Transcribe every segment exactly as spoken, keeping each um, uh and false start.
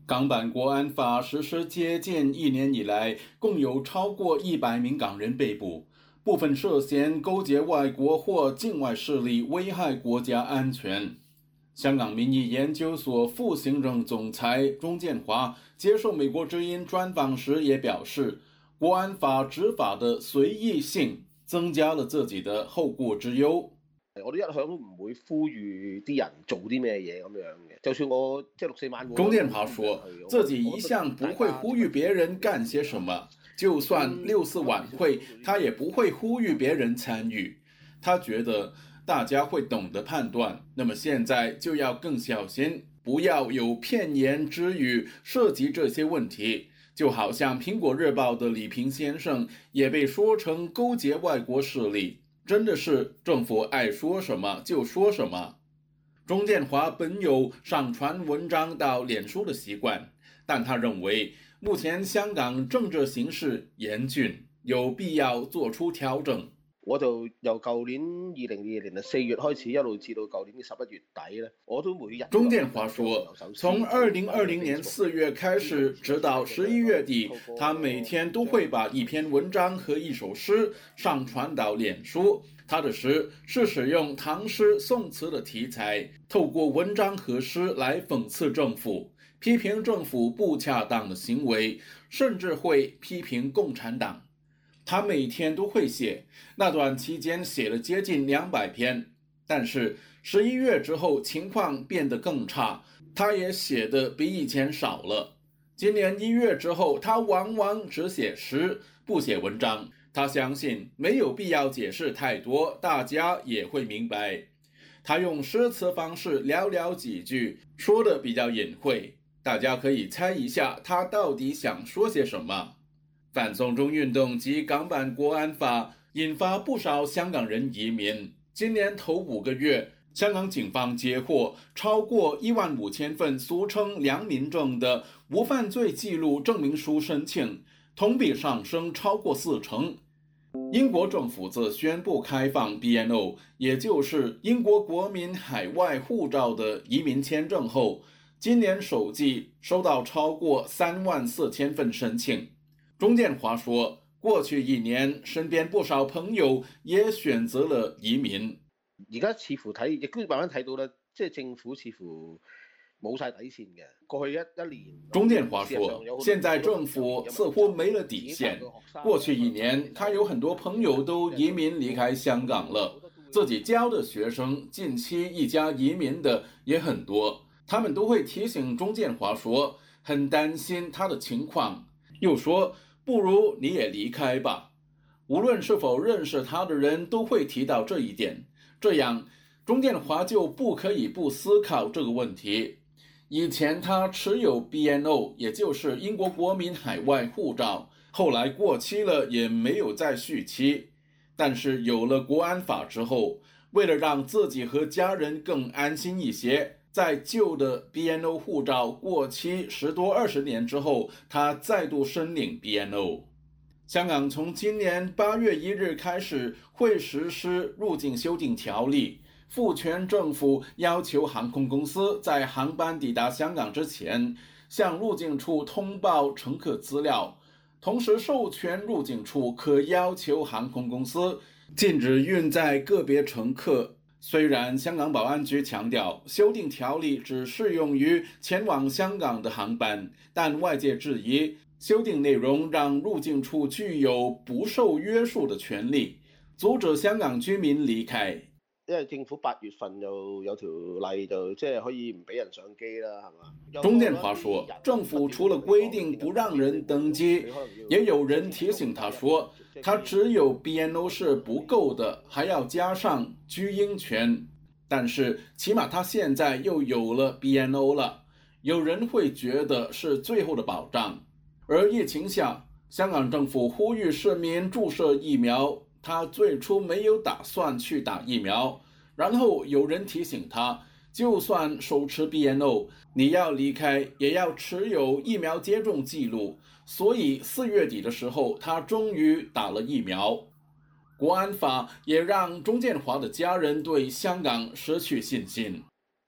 港版国安法实施接近一年以来，共有超过一百名港人被捕，部分涉嫌勾结外国或境外势力危害国家安全。香港民意研究所副行政总裁钟建华接受美国之音专访时也表示，国安法执法的隨意性增加了自己的後顧之憂。 我哋一向都唔會呼籲啲人做啲咩嘢咁樣嘅，就算我即係六四晚會。 鐘建華說，自己一向不會呼籲別人幹些什麼，就算六四晚會，他也不會呼籲別人參與。他覺得大家會懂得判斷，那麼現在就要更小心，不要有片言之語涉及這些問題。就好像蘋果日報的李平先生也被說成勾結外國勢力。真的是政府愛說什麼就說什麼。鐘建華本有上傳文章到臉書的習慣，但他認為目前香港政治形勢嚴峻，有必要做出調整。 我就由舊年二零二二年嘅四月開始，一路至到舊年嘅十一月底咧，我都每日。 鐘建華說，從二零二零年四月開始，直到十一月底，他每天都會把一篇文章和一首詩上傳到臉書。他的詩是使用唐詩宋詞的題材，透過文章和詩來諷刺政府，批評政府不恰當的行為，甚至會批評共產黨。他每天都會寫，那段期間寫了接近兩百篇，但是十一月之後情況變得更差，他也寫得比以前少了。今年一月之後，他往往只寫詩，不寫文章。他相信沒有必要解釋太多，大家也會明白。他用詩詞方式寥寥幾句，說得比較隱晦，大家可以猜一下他到底想說些什麼。反送中運動及港版國安法引發不少香港人移民。今年頭五個月，香港警方接獲超過一萬五千份俗稱良民證的無犯罪記錄證明書申請，同比上升超過四成。英國政府自宣布開放 B N O， 也就是英國國民海外護照的移民簽證後，今年首季收到超過三萬四千份申請。鐘建華說，過去一年身邊不少朋友也選擇了移民。 而家似乎睇，亦都慢慢睇到咧，即係政府似乎冇晒底線嘅。過去一一年， 鐘建華說，現在政府似乎沒了底線。過去一年，他有很多朋友都移民離開香港了，自己教的學生近期一家移民的也很多，他們都會提醒鐘建華說，很擔心他的情況，又說不如你也離開吧。無論是否認識他的人都會提到這一點，這樣鐘建華就不可以不思考這個問題。以前他持有 B N O， 也就是英國國民海外護照，後來過期了也沒有再續期。但是有了國安法之後，為了讓自己和家人更安心一些，在舊的 B N O 護照過期十多二十年之後，他再度申領 B N O。香港從今年八月一日開始會實施入境修訂條例，賦權政府要求航空公司在航班抵達香港之前，向入境處通報乘客資料，同時授權入境處可要求航空公司禁止運載個別乘客。雖然香港保安局強調修訂條例只適用於前往香港的航班，但外界質疑修訂內容讓入境處具有不受約束的權利，阻止香港居民離開。 因為政府八月份又有條例，就即係可以唔俾人上機啦，係嘛？ 鐘建華說，政府除了規定不讓人登機，也有人提醒他說，他只有 B N O 是不夠的，還要加上居英權。但是起碼他現在又有了 B N O 了，有人會覺得是最後的保障。而疫情下，香港政府呼籲市民注射疫苗，他最初沒有打算去打疫苗，然後有人提醒他，就算手持 B N O， 你要離開也要持有疫苗接種記錄，所以四月底的時候，他終於打了疫苗。國安法也讓鐘建華的家人對香港失去信心。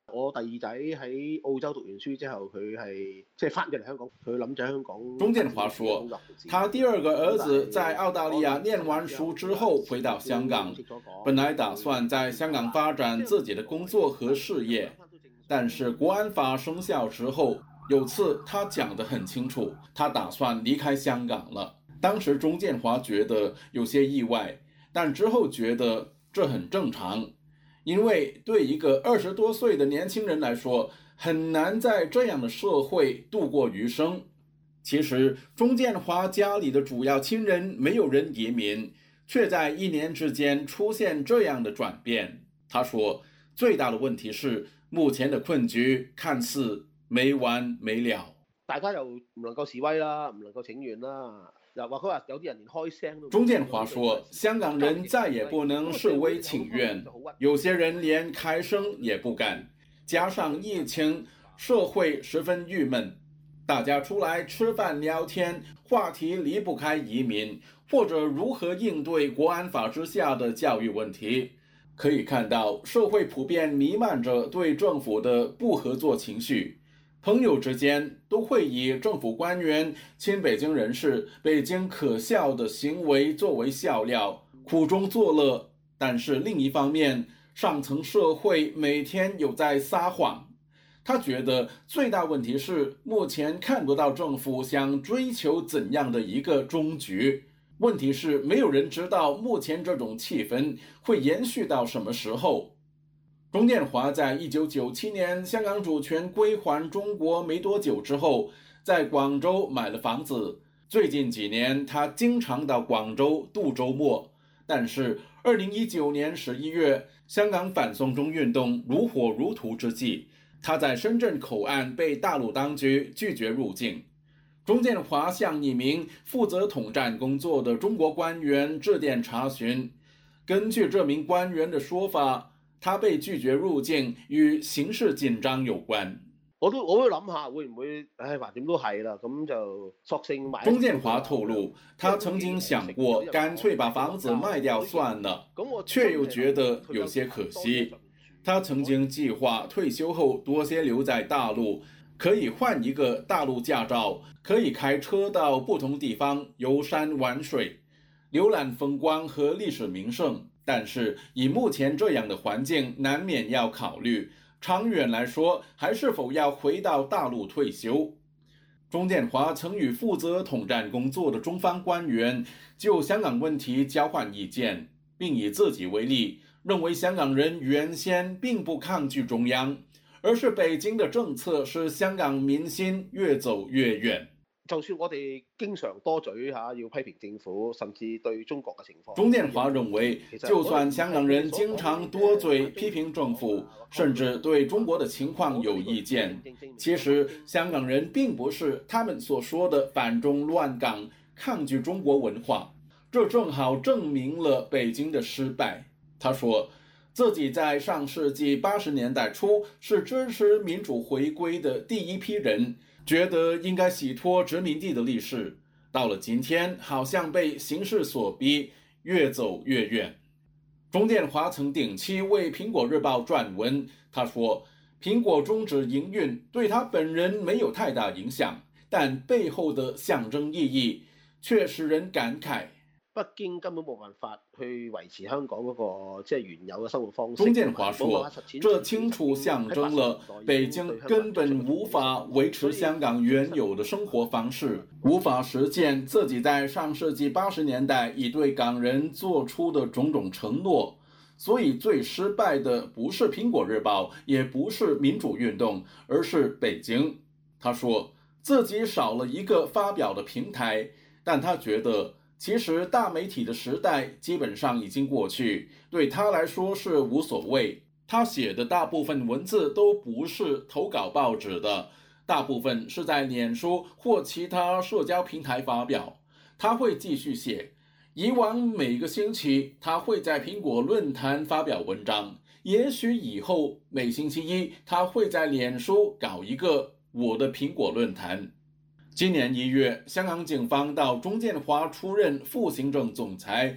我第二仔喺澳洲讀完書之後，佢係即係翻咗嚟香港，佢諗住喺香港。 鍾建華說，他第二個兒子在澳大利亞念完書之後回到香港，本來打算在香港發展自己的工作和事業，但是國安法生效之後，有次他講得很清楚，他打算離開香港了。當時鍾建華覺得有些意外，但之後覺得這很正常。因為對一個二十多歲的年輕人來說，很難在這樣的社會度過餘生。其實，鍾建華家裏的主要親人沒有人移民，卻在一年之間出現這樣的轉變。他說，最大的問題是目前的困局看似沒完沒了。 大家又唔能夠示威啦，唔能夠請願啦。 鍾建華說，香港人再也不能示威請願，有些人連開聲也不敢。加上疫情，社會十分鬱悶，大家出來吃飯聊天，話題離不開移民，或者如何應對國安法之下的教育問題。可以看到，社會普遍彌漫着對政府的不合作情緒。朋友之間都會以政府官員、親北京人士、北京可笑的行為作為笑料，苦中作樂。但是另一方面，上層社會每天有在撒謊。他覺得最大問題是目前看不到政府想追求怎樣的一個終局。問題是沒有人知道目前這種氣氛會延續到什麼時候。鍾建華在一九九七年香港主權歸還中國沒多久之後，在廣州買了房子。最近幾年，他經常到廣州度周末。但是，二零一九年十一月，香港反送中運動如火如荼之際，他在深圳口岸被大陸當局拒絕入境。鍾建華向一名負責統戰工作的中國官員致電查詢。根據這名官員的說法，他被拒絕入境與形勢緊張有關。 我都我都諗下會唔會，唉，橫掂都係啦，咁就索性買。 鍾建華透露，他曾經想過乾脆把房子賣掉算了，卻又覺得有些可惜。他曾經計劃退休後多些留在大陸，可以換一個大陸駕照，可以開車到不同地方遊山玩水，瀏覽風光和歷史名勝。但是以目前這樣的環境，難免要考慮長遠來說，還是否要回到大陸退休。鍾建華曾與負責統戰工作的中方官員就香港問題交換意見，並以自己為例，認為香港人原先並不抗拒中央，而是北京的政策使香港民心越走越遠。 就算我哋經常多嘴嚇，要批評政府，甚至對中國嘅情況。 鍾建華認為，就算香港人經常多嘴批評政府，甚至對中國的情況有意見，其實香港人並不是他們所說的反中亂港、抗拒中國文化。這正好證明了北京的失敗。他說，自己在上世紀八十年代初是支持民主回歸的第一批人，覺得應該洗脫殖民地的歷史，到了今天好像被形勢所逼，越走越遠。鍾建華曾定期為蘋果日報撰文，他說蘋果終止營運對他本人沒有太大影響，但背後的象徵意義卻使人感慨。 北京根本冇辦法去維持香港嗰個即係原有嘅生活方式。 鍾建華說，這清楚象徵了北京根本無法維持香港原有的生活方式，無法實踐自己在上世紀八十年代已對港人做出的種種承諾。所以最失敗的不是蘋果日報，也不是民主運動，而是北京。他說自己少了一個發表的平台，但他覺得其實大媒體的時代基本上已經過去，對他來說是無所謂。他寫的大部分文字都不是投稿報紙的，大部分是在臉書或其他社交平台發表。他會繼續寫，以往每個星期他會在蘋果論壇發表文章，也許以後每星期一他會在臉書搞一個我的蘋果論壇。今年一月，香港警方到鍾建華出任副行政總裁，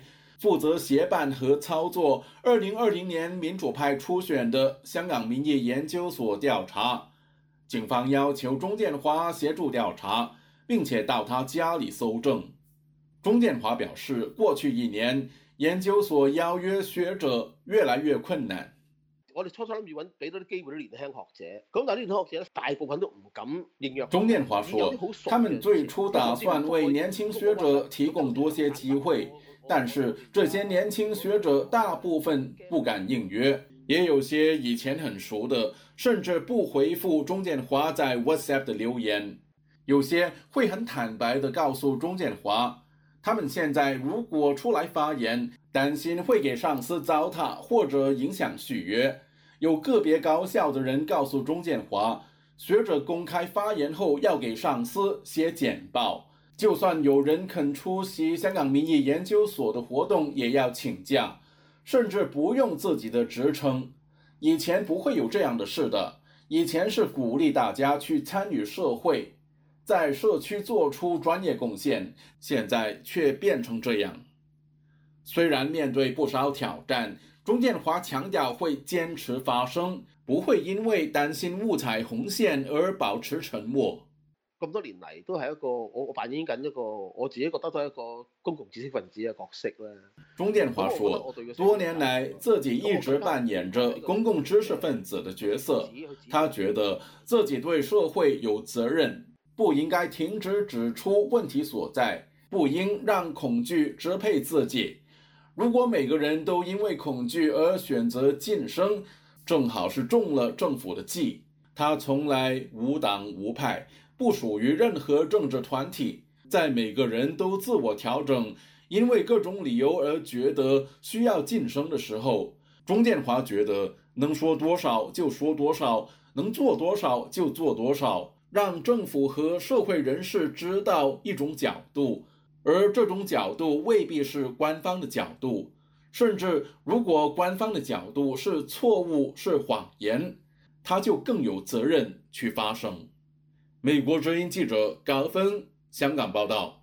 负责协办和操作二零二零年民主派初选的香港民意研究所调查。警方要求钟建华协助调查，并且到他家里搜证。钟建华表示，过去一年研究所邀約學者越來越困難。 我哋初初諗住揾俾多啲機會啲年輕學者，咁但係呢啲學者咧，大部分都唔敢應約。 鐘建華說，他們最初打算為年輕學者提供多些機會，但是這些年輕學者大部分不敢應約，也有些以前很熟的，甚至不回復鐘建華在 WhatsApp 的留言，有些會很坦白地告訴鐘建華，他們現在如果出來發言，擔心會給上司糟蹋或者影響續約。有個別高校的人告訴鐘建華，學者公開發言後要給上司寫簡報，就算有人肯出席香港民意研究所的活動也要請假，甚至不用自己的職稱。以前不會有這樣的事的，以前是鼓勵大家去參與社會，在社區做出專業貢獻，現在卻變成這樣。雖然面對不少挑戰，鐘建華強調會堅持發聲，不會因為擔心誤踩紅線而保持沉默。 咁多年嚟都係一個我我扮演緊一個我自己覺得都係一個公共知識分子嘅角色啦。 鐘建華說，多年來自己一直扮演着公共知識分子的角色，他覺得自己對社會有責任，不應該停止指出問題所在，不應讓恐懼支配自己。如果每個人都因為恐懼而選擇噤聲，正好是中了政府的計。他從來無黨無派，不屬於任何政治團體，在每個人都自我調整，因為各種理由而覺得需要噤聲的時候，鐘建華覺得能說多少就說多少，能做多少就做多少，讓政府和社會人士知道一種角度。而這種角度未必是官方的角度，甚至如果官方的角度是錯誤、是謊言，他就更有責任去發聲。美國之音記者高芬香港報道。